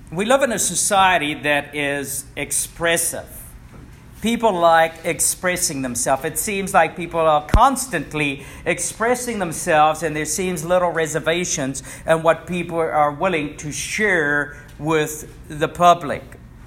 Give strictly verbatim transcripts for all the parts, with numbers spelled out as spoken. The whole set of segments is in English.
We live in a society that is expressive. People like expressing themselves. It seems like people are constantly expressing themselves, and there seems little reservations in what people are willing to share with the public.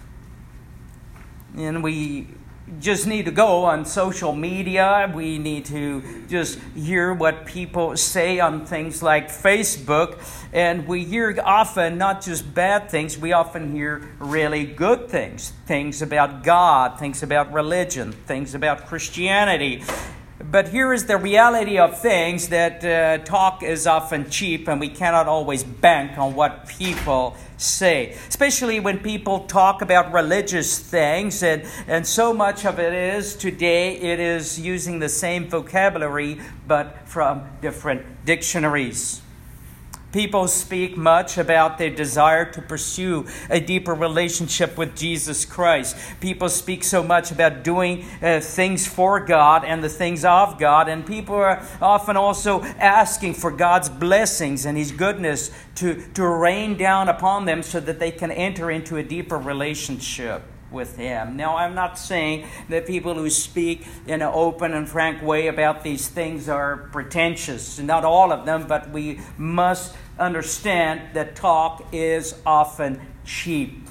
And we just need to go on social media. We need to just hear what people say on things like Facebook. And we hear often not just bad things, we often hear really good things. Things about God, things about religion, things about Christianity. But here is the reality of things, that uh, talk is often cheap, and we cannot always bank on what people say. Especially when people talk about religious things, and, and so much of it is today, it is using the same vocabulary, but from different dictionaries. People speak much about their desire to pursue a deeper relationship with Jesus Christ. People speak so much about doing uh, things for God and the things of God. And people are often also asking for God's blessings and His goodness to, to rain down upon them so that they can enter into a deeper relationship with Him. Now, I'm not saying that people who speak in an open and frank way about these things are pretentious. Not all of them, but we must understand that talk is often cheap.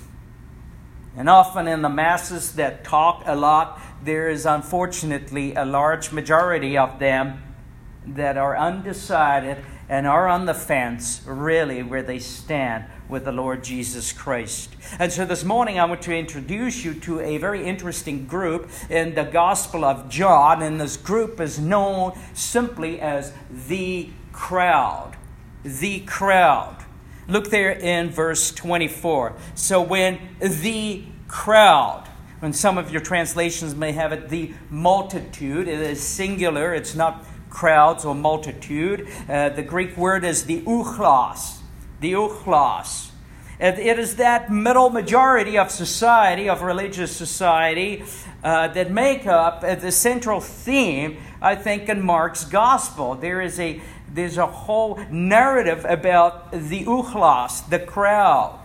And often in the masses that talk a lot, there is unfortunately a large majority of them that are undecided and are on the fence, really, where they stand with the Lord Jesus Christ. And so this morning I want to introduce you to a very interesting group in the Gospel of John, and this group is known simply as the crowd. The crowd. Look there in verse twenty-four. So when the crowd, when some of your translations may have it, the multitude, it is singular, it's not crowds or multitude. Uh, the Greek word is the uchlos. The uchlos. It is that middle majority of society, of religious society, uh, that make up the central theme, I think, in Mark's gospel. There is a there's a whole narrative about the uchlos, the crowd.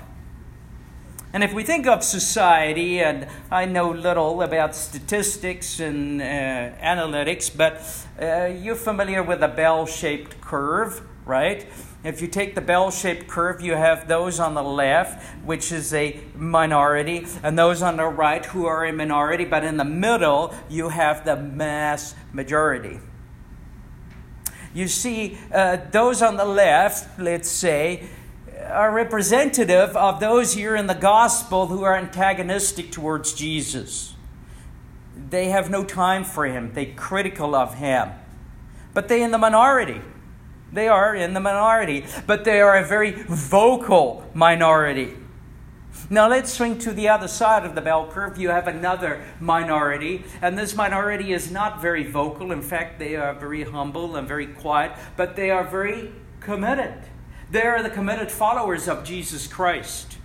And if we think of society, and I know little about statistics and uh, analytics, but uh, you're familiar with a bell-shaped curve, right? If you take the bell-shaped curve, you have those on the left, which is a minority, and those on the right who are a minority, but in the middle, you have the mass majority. You see, uh, those on the left, let's say, are representative of those here in the gospel who are antagonistic towards Jesus. They have no time for Him. They're critical of Him. But they're in the minority. They are in the minority, but they are a very vocal minority. Now let's swing to the other side of the bell curve. You have another minority, and this minority is not very vocal. In fact, they are very humble and very quiet, but they are very committed. They are the committed followers of Jesus Christ.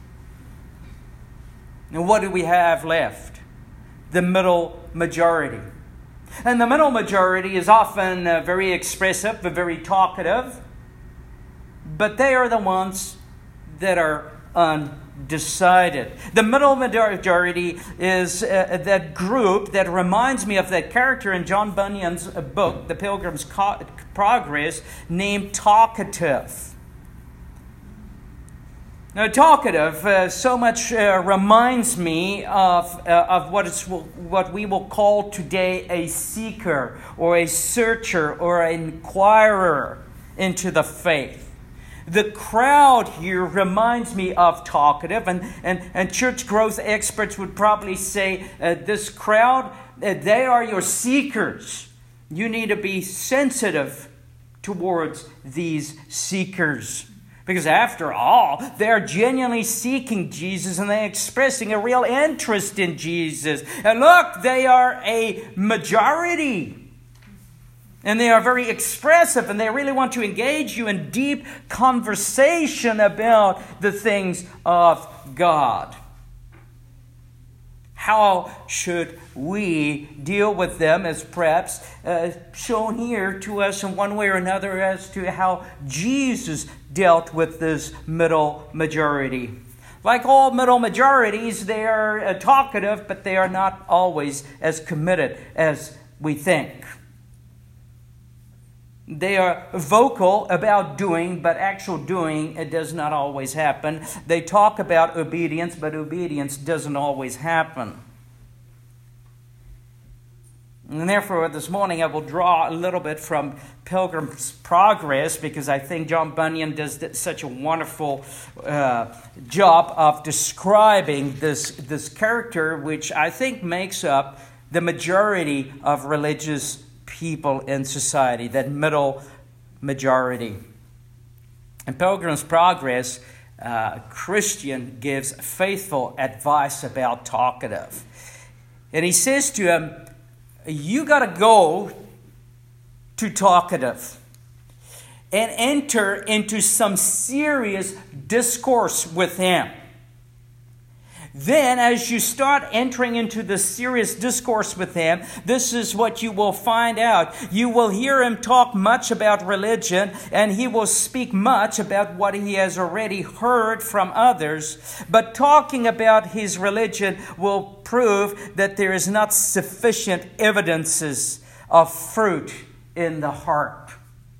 Now what do we have left? The middle majority. And the middle majority is often uh, very expressive, but very talkative. But they are the ones that are undecided. The middle majority is uh, that group that reminds me of that character in John Bunyan's book, The Pilgrim's Progress, named Talkative. Now, talkative uh, so much uh, reminds me of uh, of what is what we will call today a seeker or a searcher or an inquirer into the faith. The crowd here reminds me of talkative, and and, and church growth experts would probably say uh, this crowd, uh, they are your seekers. You need to be sensitive towards these seekers. Because after all, they're genuinely seeking Jesus and they're expressing a real interest in Jesus. And look, they are a majority. And they are very expressive and they really want to engage you in deep conversation about the things of God. How should we deal with them, as perhaps uh, shown here to us in one way or another, as to how Jesus dealt with this middle majority? like all middle majorities, they are uh, talkative, but they are not always as committed as we think. They are vocal about doing, but actual doing, it does not always happen. They talk about obedience, but obedience doesn't always happen. And therefore, this morning I will draw a little bit from Pilgrim's Progress, because I think John Bunyan does such a wonderful uh, job of describing this, this character, which I think makes up the majority of religious people in society, that middle majority. In Pilgrim's Progress, uh, Christian gives faithful advice about talkative. And he says to him, you got to go to talkative and enter into some serious discourse with him. Then, as you start entering into the serious discourse with him, this is what you will find out. You will hear him talk much about religion, and he will speak much about what he has already heard from others. But talking about his religion will prove that there is not sufficient evidences of fruit in the heart.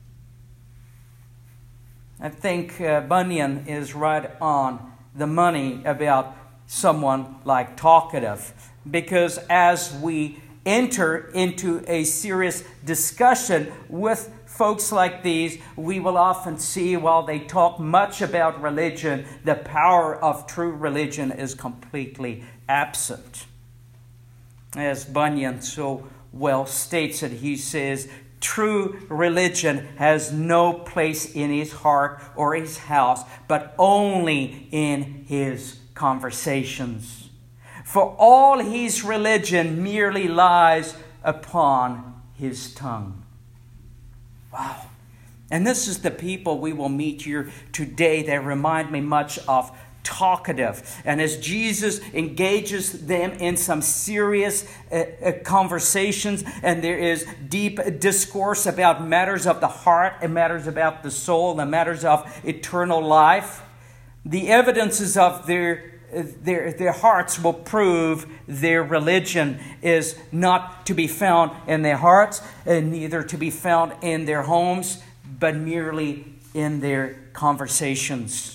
I think uh, Bunyan is right on the money about someone like talkative, because as we enter into a serious discussion with folks like these, we will often see, while they talk much about religion, the power of true religion is completely absent. As Bunyan so well states it, he says, true religion has no place in his heart or his house, but only in his conversations. For all his religion merely lies upon his tongue. Wow. And this is the people we will meet here today that remind me much of talkative. And as Jesus engages them in some serious uh, uh, conversations, and there is deep discourse about matters of the heart and matters about the soul and matters of eternal life, the evidences of their Their, their hearts will prove their religion is not to be found in their hearts, and neither to be found in their homes, but merely in their conversations.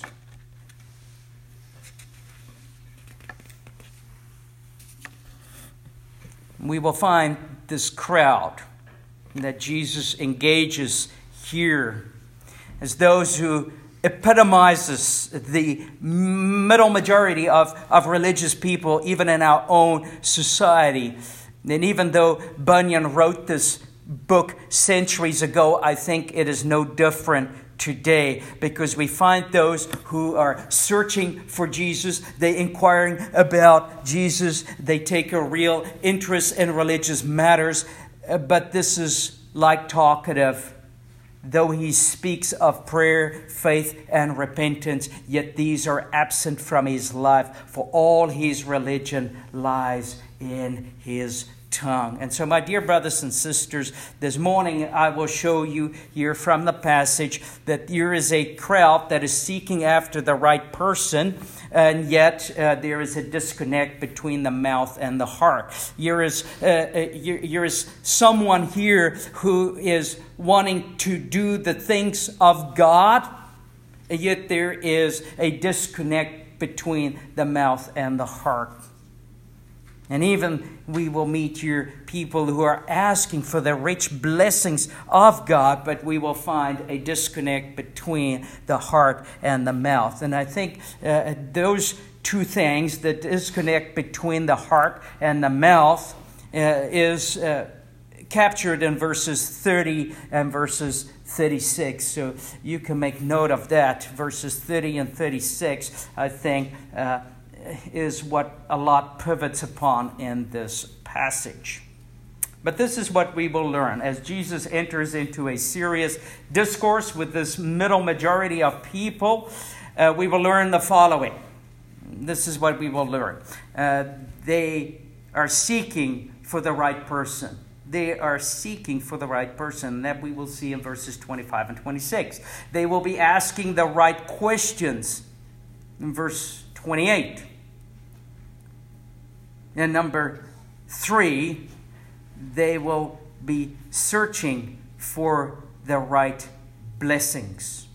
We will find this crowd that Jesus engages here as those who epitomizes the middle majority of, of religious people, even in our own society. And even though Bunyan wrote this book centuries ago, I think it is no different today, because we find those who are searching for Jesus, they inquiring about Jesus, they take a real interest in religious matters, but this is like talkative. Though he speaks of prayer, faith, and repentance, yet these are absent from his life, for all his religion lies in his tongue. And so, my dear brothers and sisters, this morning I will show you here from the passage that there is a crowd that is seeking after the right person, and yet uh, there is a disconnect between the mouth and the heart. There is, uh, uh, there is someone here who is wanting to do the things of God, and yet there is a disconnect between the mouth and the heart. And even we will meet here people who are asking for the rich blessings of God, but we will find a disconnect between the heart and the mouth. And I think uh, those two things, the disconnect between the heart and the mouth, uh, is uh, captured in verses thirty and verses thirty-six. So you can make note of that. Verses thirty and thirty-six, I think, uh, is what a lot pivots upon in this passage. But this is what we will learn as Jesus enters into a serious discourse with this middle majority of people. Uh, we will learn the following. This is what we will learn. Uh, they are seeking for the right person. They are seeking for the right person. That we will see in verses twenty-five and twenty-six. They will be asking the right questions. In verse twenty-eight. And number three, they will be searching for the right blessings.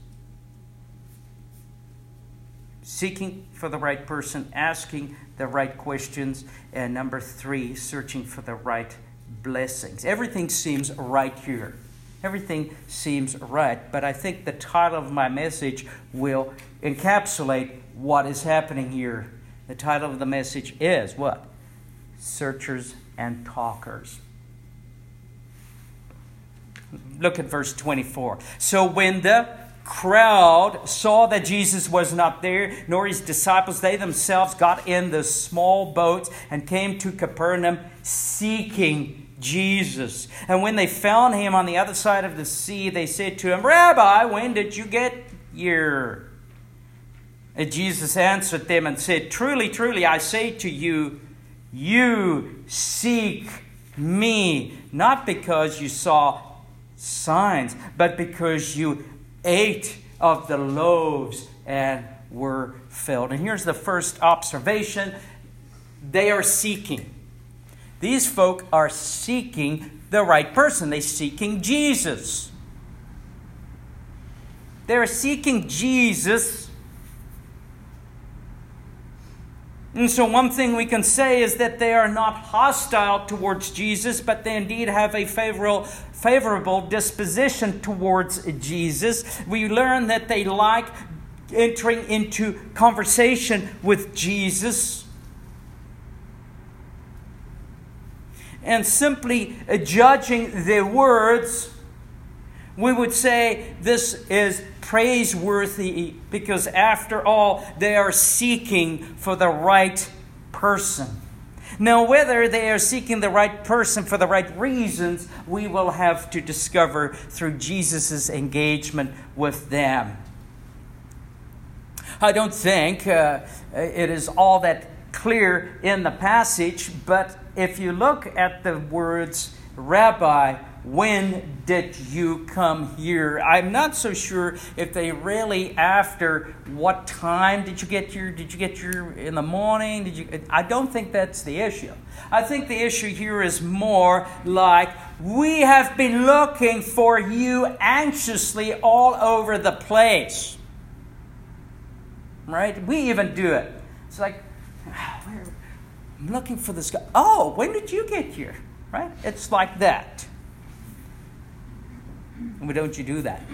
Seeking for the right person, asking the right questions, and number three, searching for the right blessings. Everything seems right here. Everything seems right, but I think the title of my message will encapsulate what is happening here. The title of the message is what? Searchers and talkers. Look at verse twenty-four. So when the crowd saw that Jesus was not there, nor his disciples, they themselves got in the small boats and came to Capernaum seeking Jesus. And when they found him on the other side of the sea, they said to him, Rabbi, when did you get here? And Jesus answered them and said, Truly, truly, I say to you, you seek me, not because you saw signs, but because you ate of the loaves and were filled. And here's the first observation. They are seeking. These folk are seeking the right person. They're seeking Jesus. They're seeking Jesus. And so one thing we can say is that they are not hostile towards Jesus, but they indeed have a favorable, favorable disposition towards Jesus. We learn that they like entering into conversation with Jesus. And simply judging their words, we would say this is praiseworthy because after all, they are seeking for the right person. Now, whether they are seeking the right person for the right reasons, we will have to discover through Jesus' engagement with them. I don't think uh, it is all that clear in the passage, but if you look at the words, Rabbi, when did you come here? I'm not so sure if they really after what time did you get here? Did you get here in the morning? Did you? I don't think that's the issue. I think the issue here is more like we have been looking for you anxiously all over the place. Right? We even do it. It's like, I'm looking for this guy. Oh, when did you get here? Right? It's like that. Why don't you do that?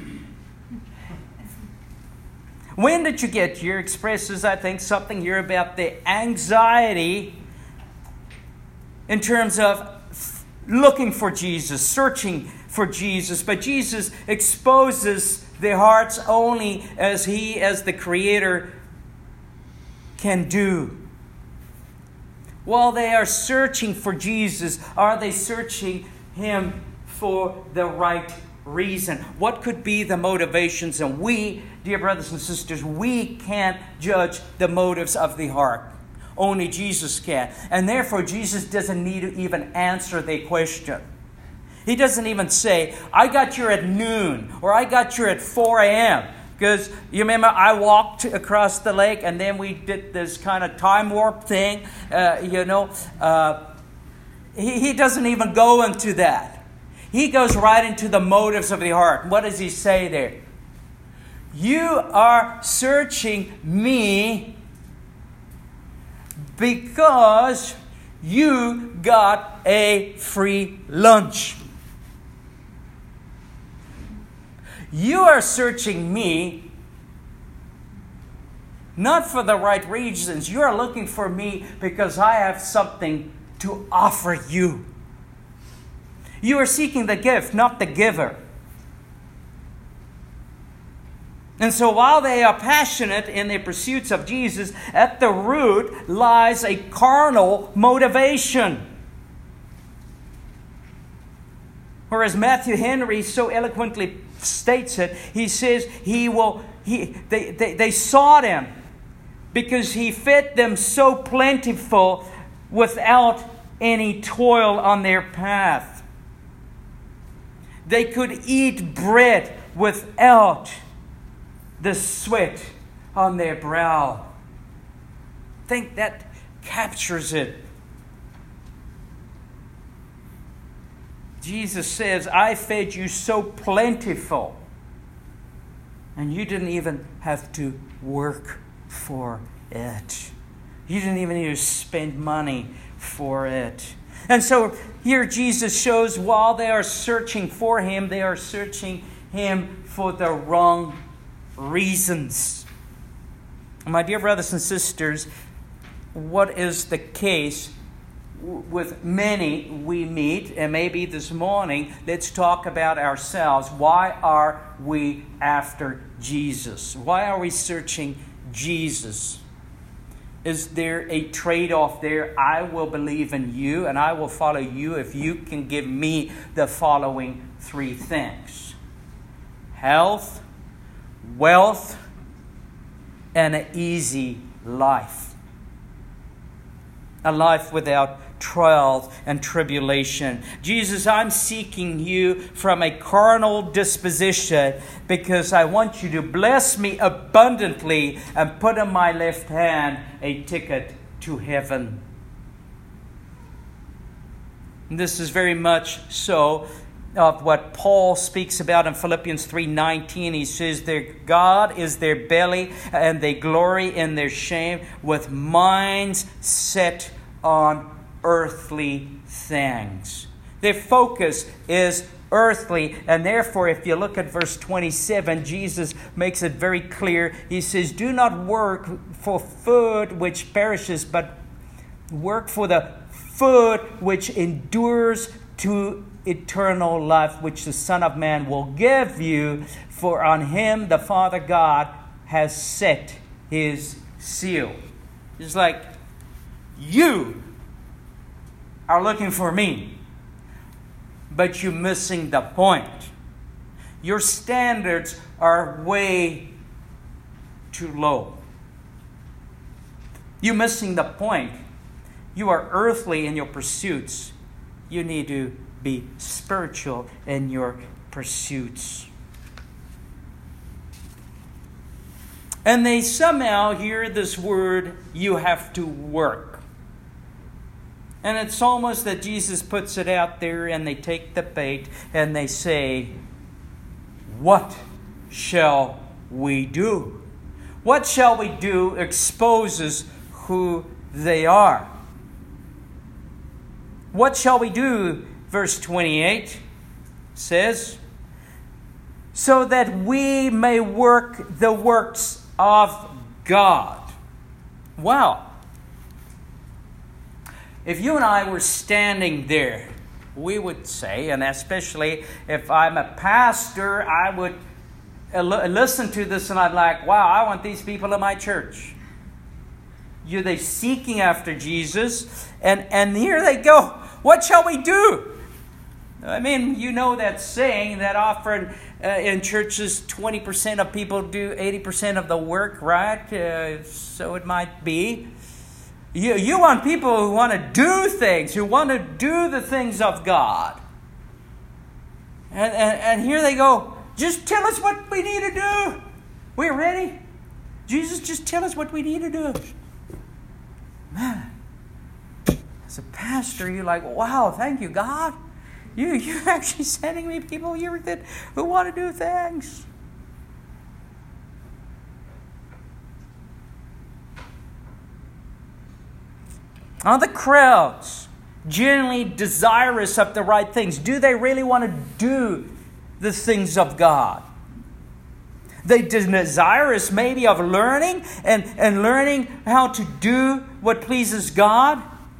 When did you get here expresses, I think, something here about the anxiety in terms of looking for Jesus, searching for Jesus. But Jesus exposes their hearts only as He, as the Creator, can do. While they are searching for Jesus, are they searching Him for the right reason? What could be the motivations? And we, dear brothers and sisters, we can't judge the motives of the heart. Only Jesus can. And therefore, Jesus doesn't need to even answer the question. He doesn't even say, I got here at noon, or I got here at four a.m., because you remember I walked across the lake and then we did this kind of time warp thing. Uh, you know, uh, he, he doesn't even go into that. He goes right into the motives of the heart. What does he say there? You are searching me because you got a free lunch. You are searching me not for the right reasons. You are looking for me because I have something to offer you. You are seeking the gift, not the giver. And so while they are passionate in their pursuits of Jesus, at the root lies a carnal motivation. Or as Matthew Henry so eloquently states it, he says he will. He they, they they sought him because he fed them so plentiful without any toil on their path. They could eat bread without the sweat on their brow. think that captures it. Jesus says, I fed you so plentiful, and you didn't even have to work for it. You didn't even need to spend money for it. And so here Jesus shows while they are searching for Him, they are searching Him for the wrong reasons. My dear brothers and sisters, what is the case with many we meet? And maybe this morning, let's talk about ourselves. Why are we after Jesus? Why are we searching Jesus? Is there a trade-off there? I will believe in you and I will follow you if you can give me the following three things: health, wealth, and an easy life. A life without trials and tribulation. Jesus, I'm seeking you from a carnal disposition because I want you to bless me abundantly and put in my left hand a ticket to heaven. And this is very much so of what Paul speaks about in Philippians three nineteen. He says, their God is their belly, and they glory in their shame, with minds set on earthly things. Their focus is earthly, and therefore, if you look at verse twenty-seven, Jesus makes it very clear. He says, do not work for food which perishes, but work for the food which endures to eternal life, which the Son of Man will give you, for on Him the Father God has set His seal. It's like, you are looking for me, but you're missing the point. Your standards are way too low. You're missing the point. You are earthly in your pursuits. You need to be spiritual in your pursuits. And they somehow hear this word, you have to work. And it's almost that Jesus puts it out there and they take the bait and they say, what shall we do? What shall we do exposes who they are. What shall we do? Verse twenty-eight says, so that we may work the works of God. Wow. If you and I were standing there, we would say, and especially if I'm a pastor, I would listen to this and I'd like, wow, I want these people in my church. You're they seeking after Jesus, and, and here they go. What shall we do? I mean, you know that saying that often uh, in churches, twenty percent of people do eighty percent of the work, right? Uh, so it might be. You, you want people who want to do things, who want to do the things of God. And, and, and here they go, just tell us what we need to do. We're ready. Jesus, just tell us what we need to do. Man, as a pastor, you're like, wow, thank you, God. You, you're actually sending me people here that, who want to do things. Are the crowds genuinely desirous of the right things? Do they really want to do the things of God? They desirous maybe of learning and, and learning how to do what pleases God.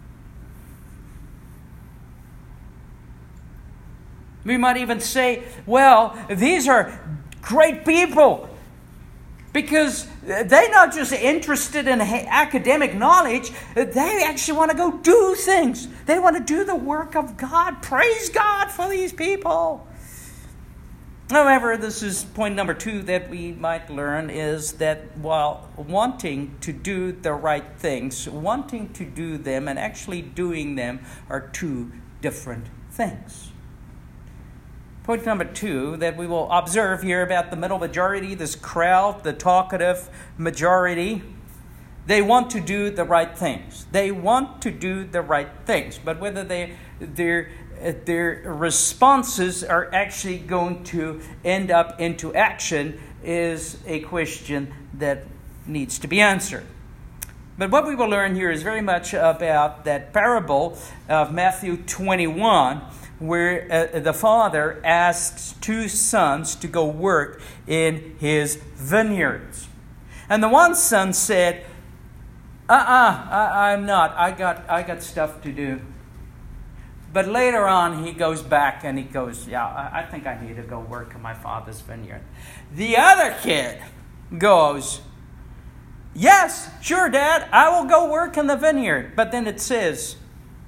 We might even say, well, these are great people because they're not just interested in academic knowledge. They actually want to go do things. They want to do the work of God. Praise God for these people. However, this is point number two that we might learn is that while wanting to do the right things, wanting to do them and actually doing them are two different things. Point number two that we will observe here about the middle majority, this crowd, the talkative majority, They want to do the right things. They want to do the right things. But whether they, their, their responses are actually going to end up into action is a question that needs to be answered. But what we will learn here is very much about that parable of Matthew twenty-one, where uh, the father asks two sons to go work in his vineyards. And the one son said, uh-uh, I, I'm not. I got, I got stuff to do. But later on, he goes back and he goes, yeah, I, I think I need to go work in my father's vineyard. The other kid goes, yes, sure, Dad, I will go work in the vineyard. But then it says,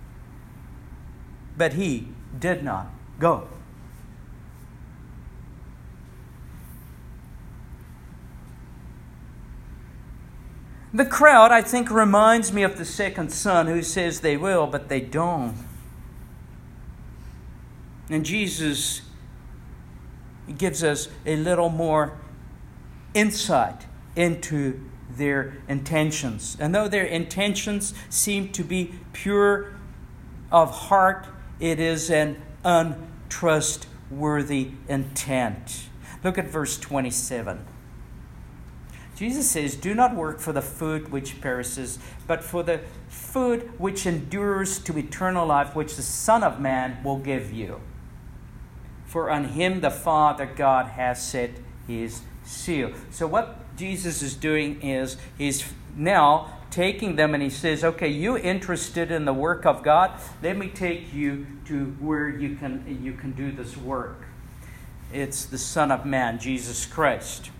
but he did not go. The crowd, I think, reminds me of the second son who says they will, but they don't. And Jesus gives us a little more insight into their intentions. And though their intentions seem to be pure of heart, it is an untrustworthy intent. Look at verse twenty-seven. Jesus says, do not work for the food which perishes, but for the food which endures to eternal life, which the Son of Man will give you. For on him the Father God has set his seal. So what Jesus is doing is he's now taking them and he says, okay, you interested in the work of God? Let me take you to where you can, you can do this work. It's the Son of Man, Jesus Christ.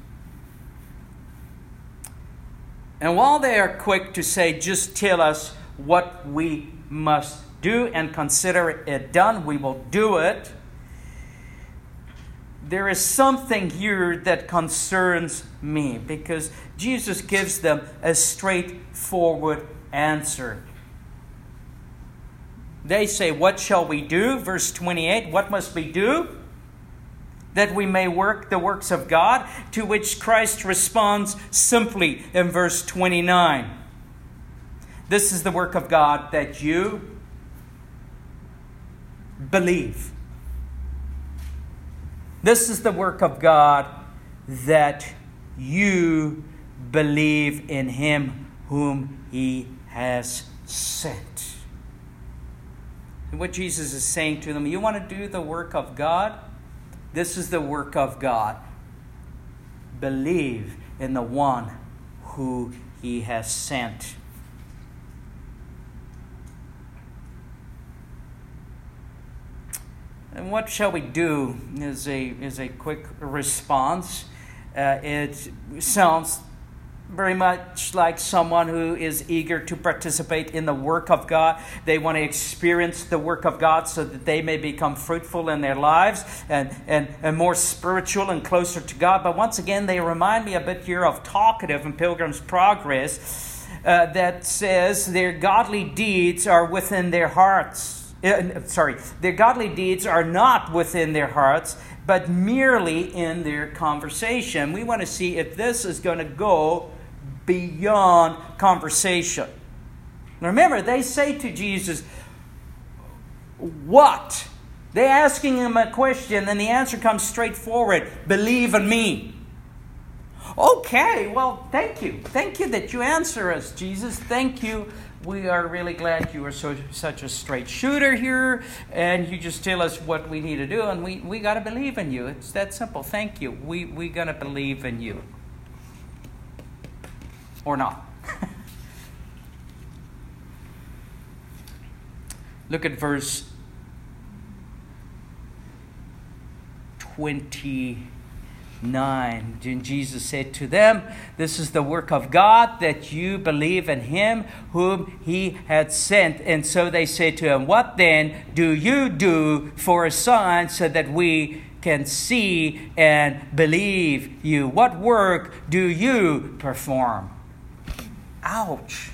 And while they are quick to say, just tell us what we must do and consider it done, we will do it, there is something here that concerns me, because Jesus gives them a straightforward answer. They say, what shall we do? Verse twenty-eight, what must we do that we may work the works of God? To which Christ responds simply in verse twenty-nine. This is the work of God, that you believe. This is the work of God, that you believe in him whom he has sent. And what Jesus is saying to them, you want to do the work of God? This is the work of God. Believe in the one who he has sent. And what shall we do is a, is a quick response. Uh, it sounds very much like someone who is eager to participate in the work of God. They want to experience the work of God so that they may become fruitful in their lives and, and, and more spiritual and closer to God. But once again, they remind me a bit here of Talkative in Pilgrim's Progress uh, that says their godly deeds are within their hearts. Uh, sorry, their godly deeds are not within their hearts, but merely in their conversation. We want to see if this is going to go beyond conversation. Remember, they say to Jesus, what? They're asking him a question, and the answer comes straightforward. Believe in me. Okay, well, thank you. Thank you that you answer us, Jesus. Thank you. We are really glad you are so such a straight shooter here, and you just tell us what we need to do, and we, we got to believe in you. It's that simple. Thank you. We we going to believe in you. Or not. Look at verse twenty-nine. And Jesus said to them, this is the work of God, that you believe in him whom he had sent. And so they said to him, what then do you do for a sign so that we can see and believe you? What work do you perform? Ouch.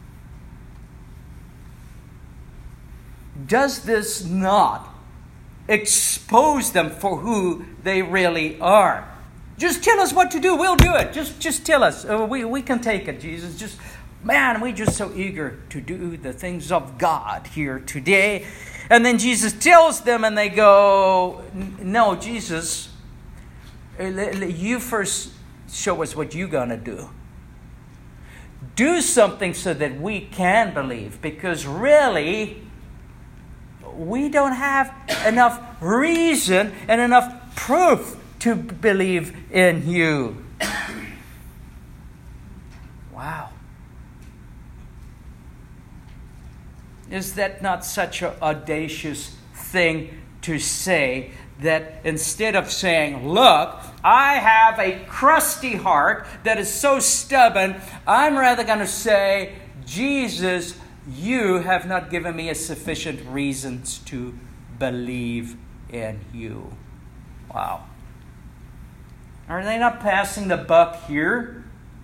Does this not expose them for who they really are? Just tell us what to do. We'll do it. Just just tell us. Uh, we, we can take it, Jesus. Just Man, we're just so eager to do the things of God here today. And then Jesus tells them and they go, no, Jesus, you first show us what you're going to do. Do something so that we can believe. Because really, we don't have enough reason and enough proof to believe in you. Wow. Is that not such an audacious thing to say, that instead of saying, look, I have a crusty heart that is so stubborn, I'm rather going to say, Jesus, you have not given me a sufficient reasons to believe in you. Wow. Are they not passing the buck here?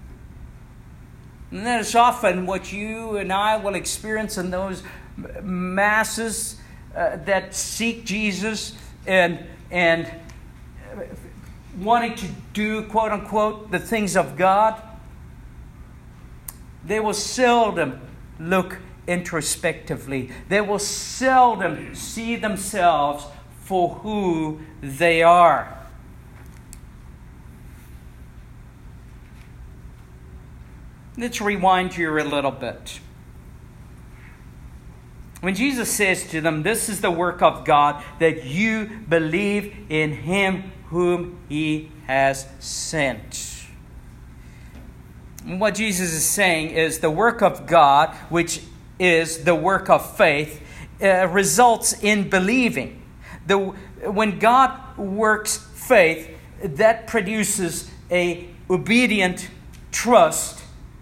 And that is often what you and I will experience in those masses uh, that seek Jesus and and wanting to do, quote unquote, the things of God. They will seldom look introspectively. They will seldom see themselves for who they are. Let's rewind here a little bit. When Jesus says to them, this is the work of God, that you believe in Him whom He has sent. And what Jesus is saying is the work of God, which is the work of faith, uh, results in believing. The, when God works faith, that produces a obedient trust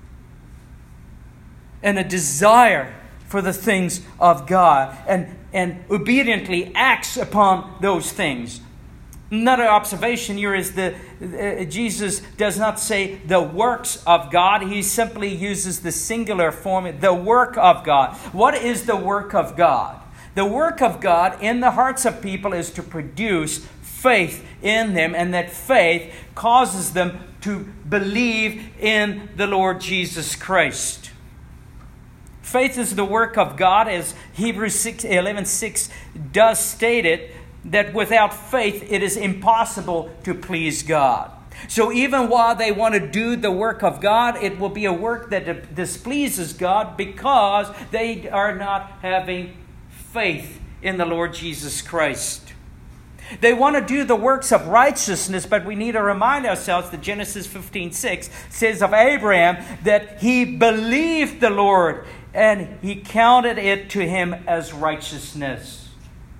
and a desire for the things of God, and, and obediently acts upon those things. Another observation here is that uh, Jesus does not say the works of God. He simply uses the singular form, the work of God. What is the work of God? The work of God in the hearts of people is to produce faith in them, and that faith causes them to believe in the Lord Jesus Christ. Faith is the work of God, as Hebrews eleven six does state it, that without faith it is impossible to please God. So even while they want to do the work of God, it will be a work that displeases God because they are not having faith in the Lord Jesus Christ. They want to do the works of righteousness, but we need to remind ourselves that Genesis fifteen six says of Abraham that he believed the Lord and He counted it to him as righteousness.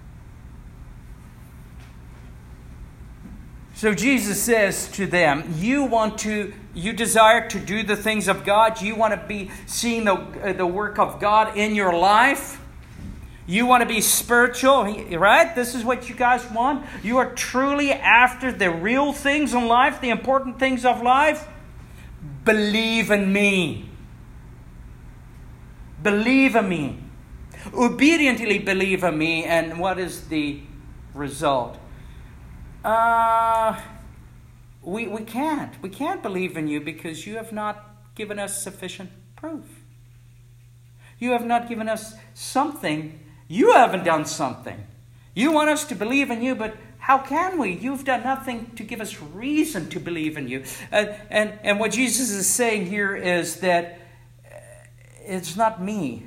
So Jesus says to them, you want to, you desire to do the things of God. You want to be seeing the, uh, the work of God in your life. You want to be spiritual, right? This is what you guys want. You are truly after the real things in life, the important things of life. Believe in me. Believe in me. Obediently believe in me. And what is the result? Uh, we, we can't. We can't believe in you because you have not given us sufficient proof. You have not given us something. You haven't done something. You want us to believe in you, but how can we? You've done nothing to give us reason to believe in you. Uh, and, and what Jesus is saying here is that it's not me.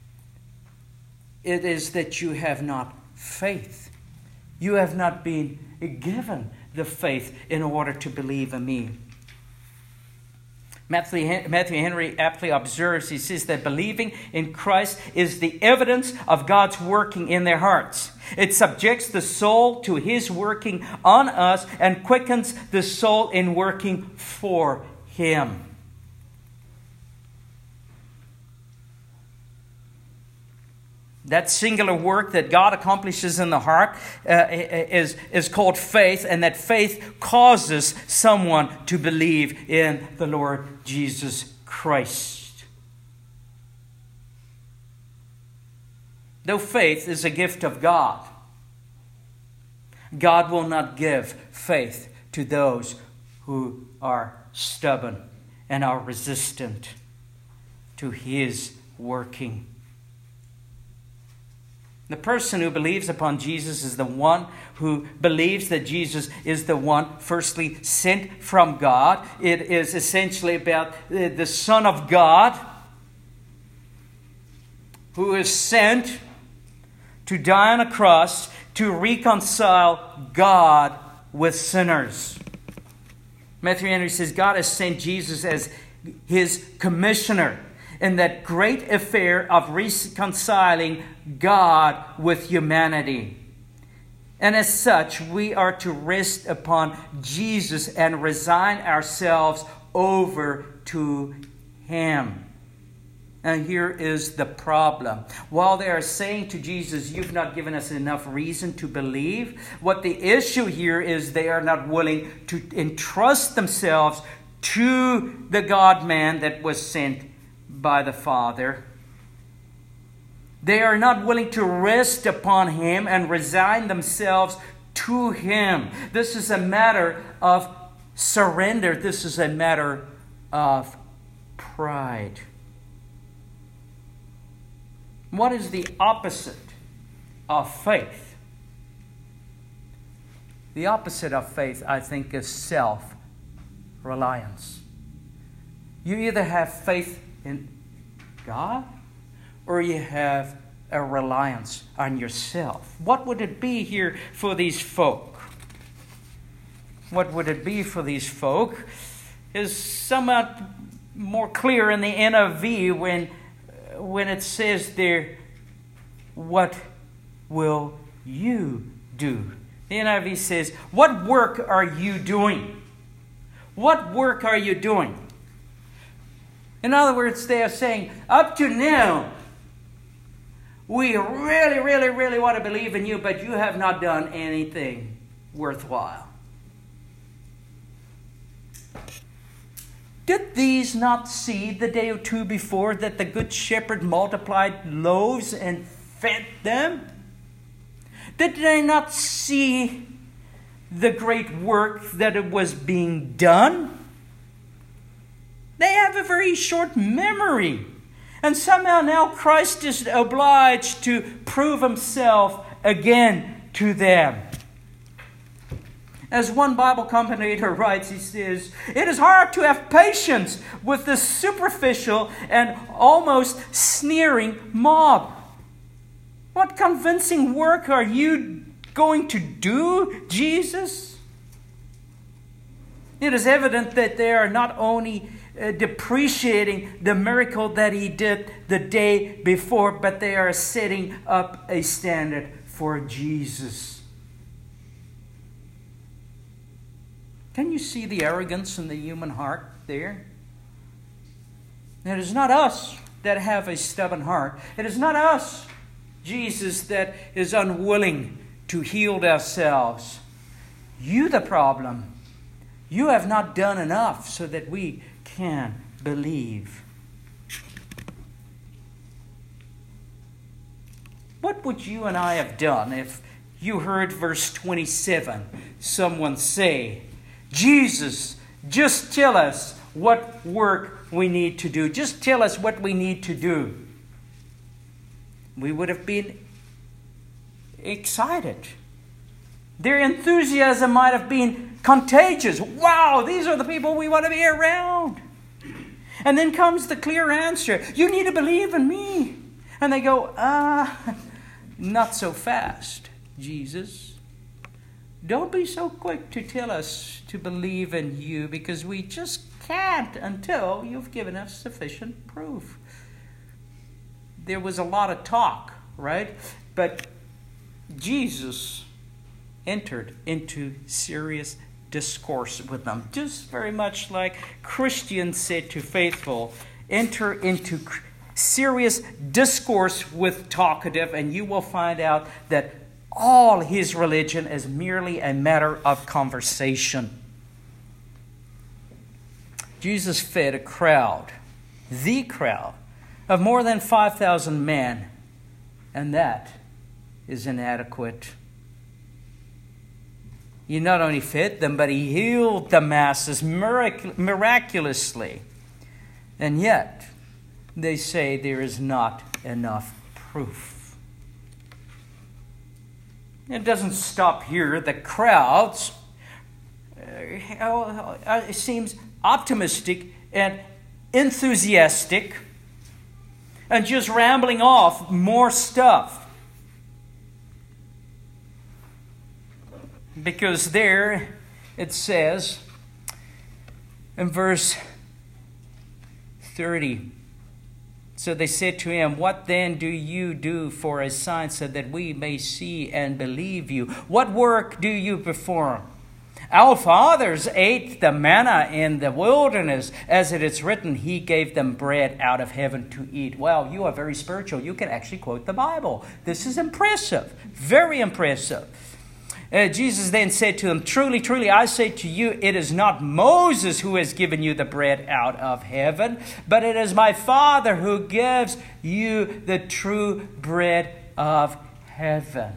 It is that you have not faith. You have not been given the faith in order to believe in me. Matthew, Matthew Henry aptly observes, he says that believing in Christ is the evidence of God's working in their hearts. It subjects the soul to His working on us and quickens the soul in working for Him. That singular work that God accomplishes in the heart uh, is, is called faith, and that faith causes someone to believe in the Lord Jesus Christ. Though faith is a gift of God, God will not give faith to those who are stubborn and are resistant to His working. The person who believes upon Jesus is the one who believes that Jesus is the one, firstly, sent from God. It is essentially about the Son of God who is sent to die on a cross to reconcile God with sinners. Matthew Henry says God has sent Jesus as His commissioner in that great affair of reconciling God with humanity. And as such, we are to rest upon Jesus and resign ourselves over to Him. And here is the problem. While they are saying to Jesus, you've not given us enough reason to believe, what the issue here is they are not willing to entrust themselves to the God-man that was sent by the Father. They are not willing to rest upon Him and resign themselves to Him. This is a matter of surrender. This is a matter of pride. What is the opposite of faith? The opposite of faith, I think, is self-reliance. You either have faith in God or you have a reliance on yourself. What would it be here for these folk? What would it be for these folk is somewhat more clear in the N I V when, when it says there, what will you do? The N I V says, what work are you doing? What work are you doing? In other words, they are saying, up to now, we really, really, really want to believe in you, but you have not done anything worthwhile. Did these not see the day or two before that the Good Shepherd multiplied loaves and fed them? Did they not see the great work that it was being done? They have a very short memory. And somehow now Christ is obliged to prove Himself again to them. As one Bible commentator writes, he says, it is hard to have patience with the superficial and almost sneering mob. What convincing work are you going to do, Jesus? It is evident that they are not only uh, depreciating the miracle that He did the day before, but they are setting up a standard for Jesus. Can you see the arrogance in the human heart there? It is not us that have a stubborn heart. It is not us, Jesus, that is unwilling to heal ourselves. You the problem. You have not done enough so that we can believe. What would you and I have done if you heard verse twenty-seven, someone say, Jesus, just tell us what work we need to do. Just tell us what we need to do. We would have been excited. Their enthusiasm might have been contagious. Wow, these are the people we want to be around. And then comes the clear answer. You need to believe in me. And they go, ah, not so fast, Jesus. Don't be so quick to tell us to believe in you, because we just can't until you've given us sufficient proof. There was a lot of talk, right? But Jesus entered into serious discourse with them. Just very much like Christians said to faithful, enter into serious discourse with talkative, and you will find out that all his religion is merely a matter of conversation. Jesus fed a crowd, the crowd, of more than five thousand men, and that is inadequate. He not only fed them, but He healed the masses mirac- miraculously. And yet, they say there is not enough proof. It doesn't stop here. The crowds, uh, it seems optimistic and enthusiastic and just rambling off more stuff. Because there it says in verse thirty, so they said to him, "What then do you do for a sign so that we may see and believe you? What work do you perform? Our fathers ate the manna in the wilderness, as it is written, He gave them bread out of heaven to eat." Well, you are very spiritual. You can actually quote the Bible. This is impressive, very impressive. Uh, Jesus then said to them, "Truly, truly, I say to you, it is not Moses who has given you the bread out of heaven, but it is my Father who gives you the true bread of heaven."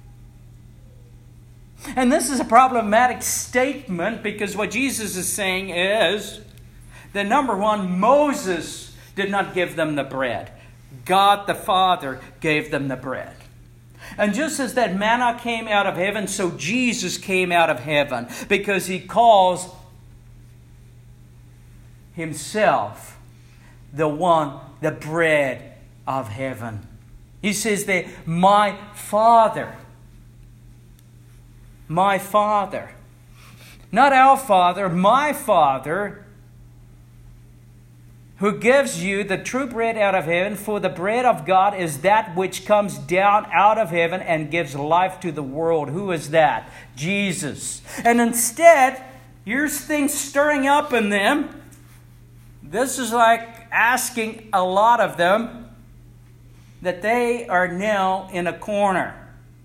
And this is a problematic statement, because what Jesus is saying is that, number one, Moses did not give them the bread. God the Father gave them the bread. And just as that manna came out of heaven, so Jesus came out of heaven, because He calls Himself the one, the bread of heaven. He says that my Father, my Father, not our Father, my Father, who gives you the true bread out of heaven, for the bread of God is that which comes down out of heaven and gives life to the world. Who is that? Jesus. And instead, here's things stirring up in them. This is like asking a lot of them that they are now in a corner.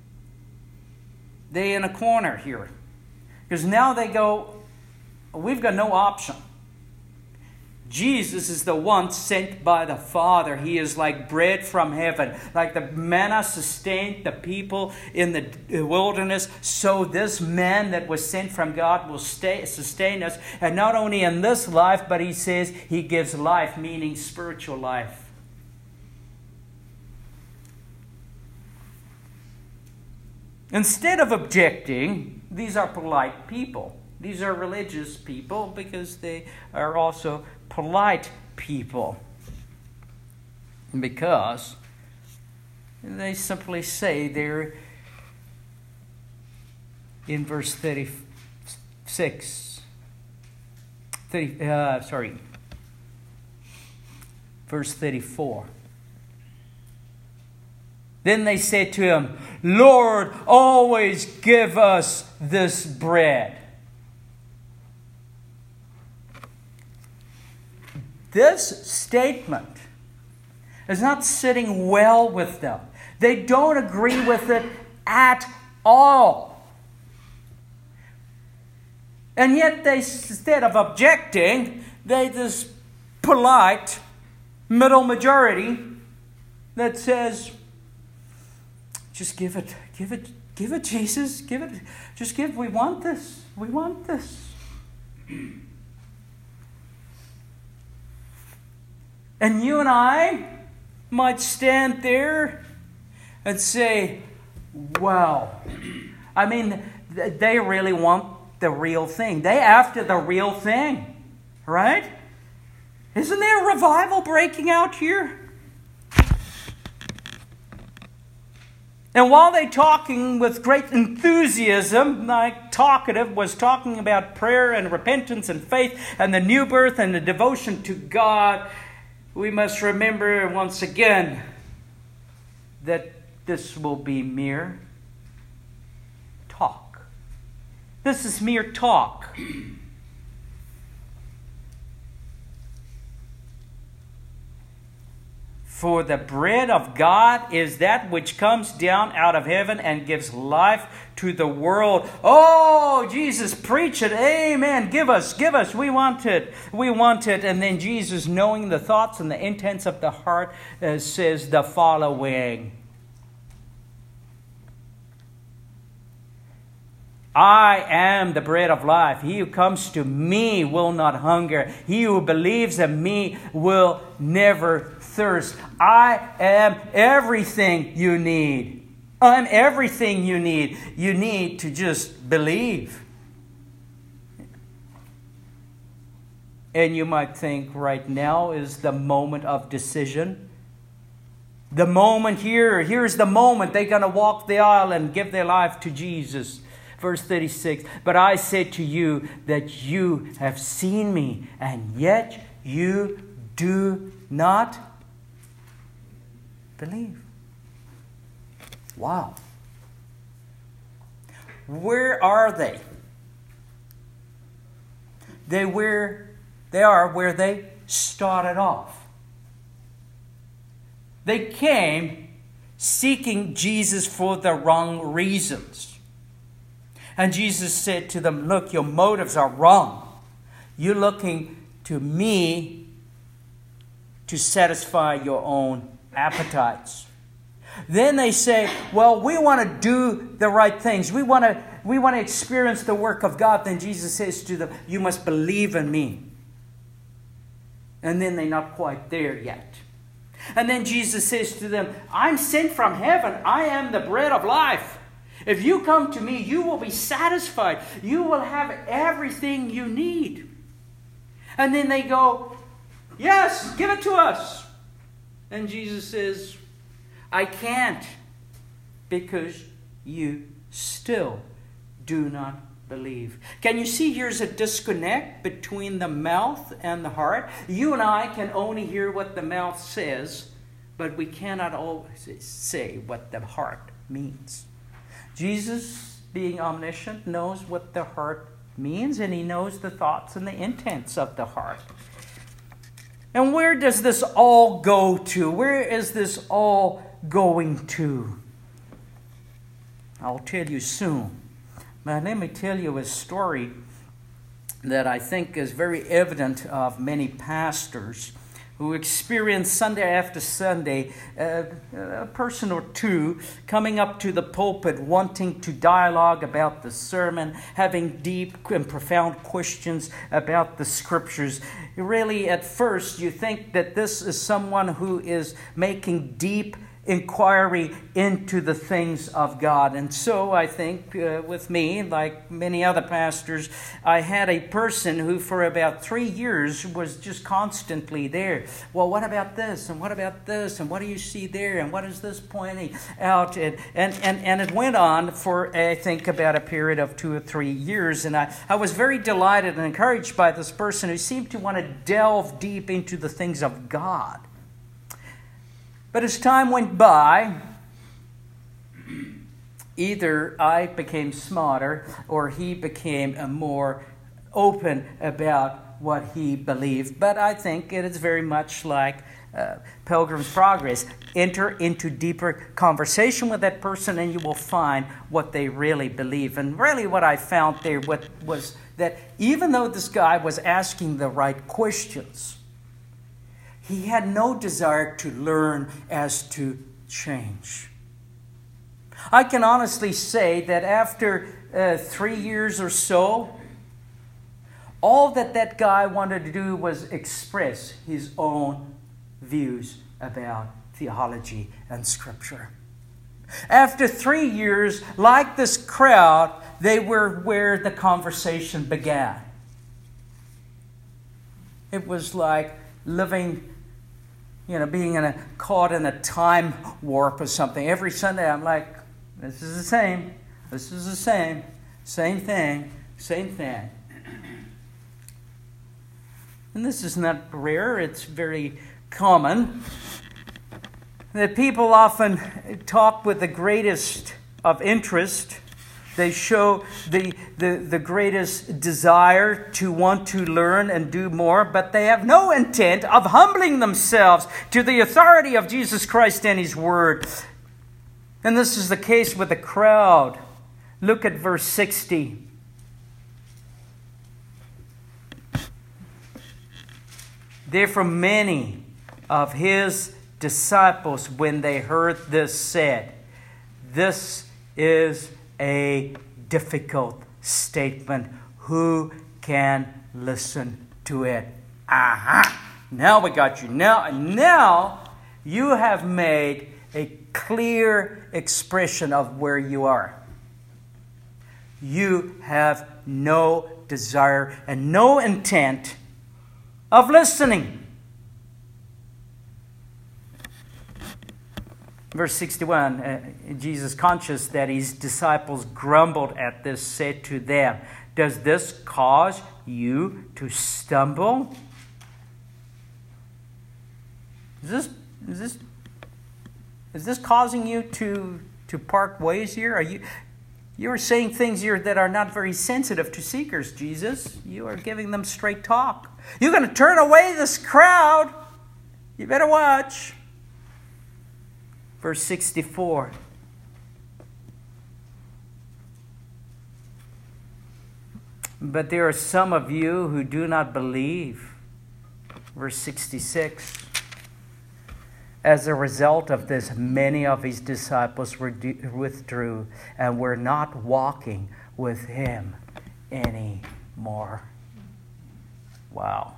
They in a corner here. Because now they go, we've got no option. Jesus is the one sent by the Father. He is like bread from heaven. Like the manna sustained the people in the wilderness, so this man that was sent from God will stay, sustain us. And not only in this life, but He says He gives life, meaning spiritual life. Instead of objecting, these are polite people. These are religious people because they are also polite people. Because they simply say there in verse thirty-six, thirty, uh, sorry, verse thirty-four. Then they said to Him, "Lord, always give us this bread." This statement is not sitting well with them. They don't agree with it at all. And yet they, instead of objecting, they this polite middle majority that says, just give it, give it, give it, Jesus, give it, just give, we want this, we want this. And you and I might stand there and say, wow, I mean, they really want the real thing. They after the real thing, right? Isn't there a revival breaking out here? And while they're talking with great enthusiasm, like talkative was talking about prayer and repentance and faith and the new birth and the devotion to God, we must remember once again that this will be mere talk. This is mere talk. For the bread of God is that which comes down out of heaven and gives life to the world. Oh, Jesus, preach it. Amen. Give us, give us. We want it. We want it. And then Jesus, knowing the thoughts and the intents of the heart, uh, says the following. I am the bread of life. He who comes to me will not hunger. He who believes in me will never thirst. I am everything you need. I'm everything you need. You need to just believe. And you might think right now is the moment of decision. The moment here, here's the moment they're going to walk the aisle and give their life to Jesus. Verse thirty-six, but I say to you that you have seen me, and yet you do not believe. Wow. Where are they? They were They are where they started off. They came seeking Jesus for the wrong reasons. And Jesus said to them, look, your motives are wrong. You're looking to me to satisfy your own appetites. Then they say, well, we want to do the right things. We want to, we want to experience the work of God. Then Jesus says to them, you must believe in me. And then they're not quite there yet. And then Jesus says to them, I'm sent from heaven. I am the bread of life. If you come to me, you will be satisfied. You will have everything you need. And then they go, yes, give it to us. And Jesus says, I can't, because you still do not believe. Can you see here's a disconnect between the mouth and the heart? You and I can only hear what the mouth says, but we cannot always say what the heart means. Jesus, being omniscient, knows what the heart means, and he knows the thoughts and the intents of the heart. And where does this all go to? Where is this all going to? I'll tell you soon. But let me tell you a story that I think is very evident of many pastors who experience Sunday after Sunday uh, a person or two coming up to the pulpit wanting to dialogue about the sermon, having deep and profound questions about the Scriptures. Really, at first, you think that this is someone who is making deep inquiry into the things of God. And so I think uh, with me, like many other pastors, I had a person who for about three years was just constantly there. Well, what about this? And what about this? And what do you see there? And what is this pointing out? And and, and, and it went on for, I think, about a period of two or three years. And I, I was very delighted and encouraged by this person who seemed to want to delve deep into the things of God. But as time went by, either I became smarter or he became more open about what he believed. But I think it is very much like uh, Pilgrim's Progress. Enter into deeper conversation with that person and you will find what they really believe. And really what I found there what was that even though this guy was asking the right questions, he had no desire to learn as to change. I can honestly say that after uh, three years or so, all that that guy wanted to do was express his own views about theology and Scripture. After three years, like this crowd, they were where the conversation began. It was like living, you know, being in a, caught in a time warp or something. Every Sunday I'm like, this is the same, this is the same, same thing, same thing. And this is not rare, it's very common. That people often talk with the greatest of interest. They show the, the, the greatest desire to want to learn and do more, but they have no intent of humbling themselves to the authority of Jesus Christ and His Word. And this is the case with the crowd. Look at verse sixty. Therefore many of His disciples, when they heard this, said, "This is a difficult statement. Who can listen to it? Aha! Now we got you. Now, now you have made a clear expression of where you are. You have no desire and no intent of listening. Verse sixty-one, uh, Jesus, conscious that his disciples grumbled at this, said to them, "Does this cause you to stumble?" Is this is this is this causing you to to part ways here? Are you you are saying things here that are not very sensitive to seekers, Jesus? You are giving them straight talk. You're going to turn away this crowd. You better watch. Verse sixty-four. But there are some of you who do not believe. Verse sixty-six. As a result of this, many of his disciples withdrew and were not walking with him anymore. Wow.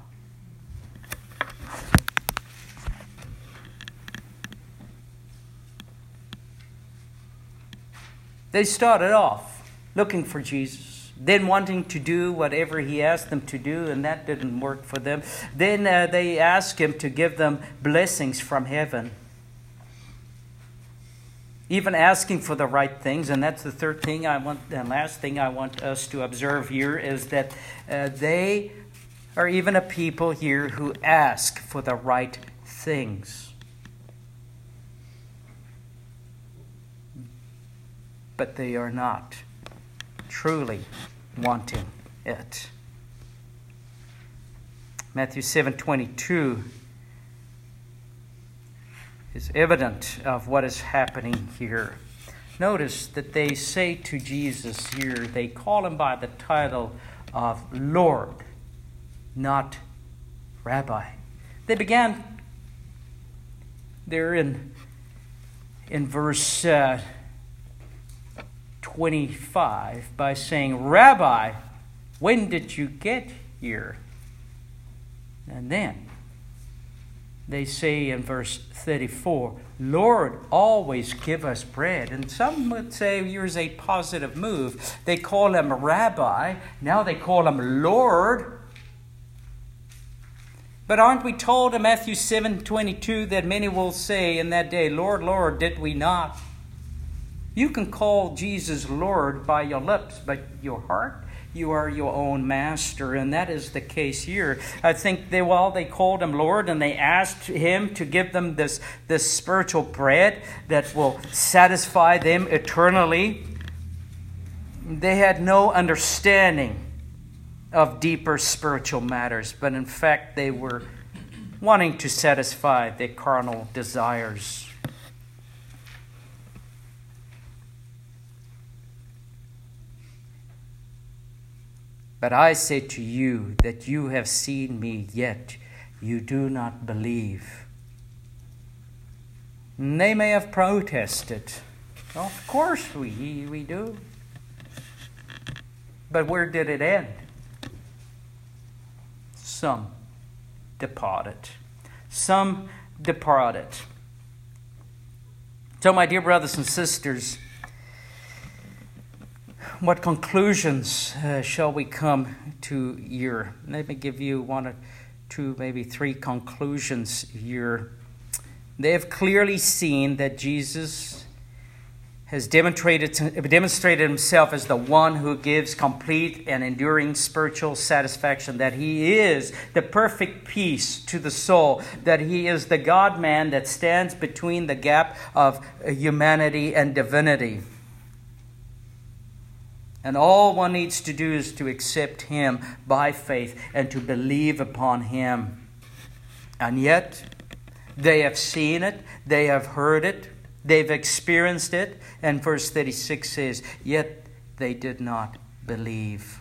They started off looking for Jesus, then wanting to do whatever he asked them to do, and that didn't work for them. Then uh, they asked him to give them blessings from heaven, even asking for the right things. And that's the third thing I want, and last thing I want us to observe here is that uh, they are even a people here who ask for the right things. But they are not truly wanting it. Matthew seven twenty-two is evident of what is happening here. Notice that they say to Jesus here, they call him by the title of Lord, not Rabbi. They began there in, in verse Uh, twenty-five by saying, "Rabbi, when did you get here?" And then they say in verse thirty-four, "Lord, always give us bread." And some would say here's a positive move. They call him Rabbi. Now they call him Lord. But aren't we told in Matthew seven twenty-two that many will say in that day, "Lord, Lord, did we not?" You can call Jesus Lord by your lips, but your heart, you are your own master. And that is the case here. I think they, well, they called him Lord, and they asked him to give them this, this spiritual bread that will satisfy them eternally. They had no understanding of deeper spiritual matters, but in fact they were wanting to satisfy their carnal desires. But I say to you that you have seen me, yet you do not believe. And they may have protested. Well, of course we, we do. But where did it end? Some departed. Some departed. So, my dear brothers and sisters, what conclusions uh, shall we come to here? Let me give you one or two, maybe three conclusions here. They have clearly seen that Jesus has demonstrated, demonstrated himself as the one who gives complete and enduring spiritual satisfaction, that he is the perfect peace to the soul, that he is the God-man that stands between the gap of humanity and divinity. And all one needs to do is to accept him by faith and to believe upon him. And yet, they have seen it, they have heard it, they've experienced it. And verse thirty-six says, yet they did not believe.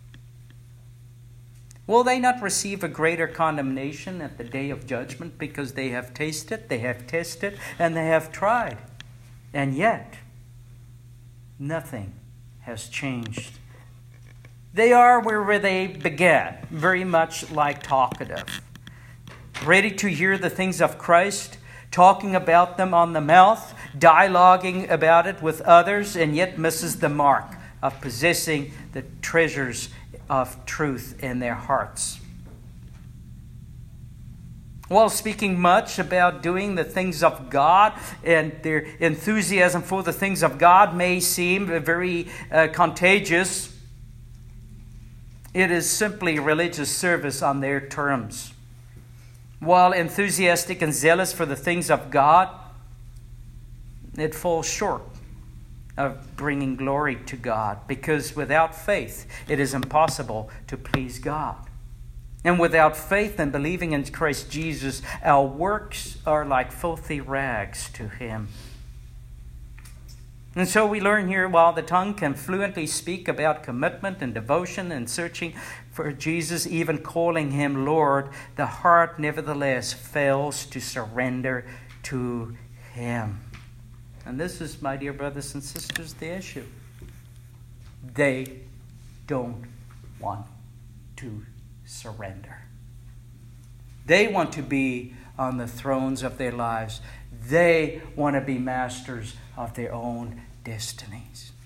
Will they not receive a greater condemnation at the day of judgment because they have tasted, they have tested, and they have tried? And yet, nothing has changed They are where they began, very much like talkative. Ready to hear the things of Christ, talking about them on the mouth, dialoguing about it with others, and yet misses the mark of possessing the treasures of truth in their hearts. While speaking much about doing the things of God, and their enthusiasm for the things of God may seem very uh, contagious, it is simply religious service on their terms. While enthusiastic and zealous for the things of God, it falls short of bringing glory to God, because without faith, it is impossible to please God. And without faith and believing in Christ Jesus, our works are like filthy rags to Him. And so we learn here, while the tongue can fluently speak about commitment and devotion and searching for Jesus, even calling Him Lord, the heart nevertheless fails to surrender to Him. And this is, my dear brothers and sisters, the issue. They don't want to surrender. They want to be on the thrones of their lives. They want to be masters of their own destinies.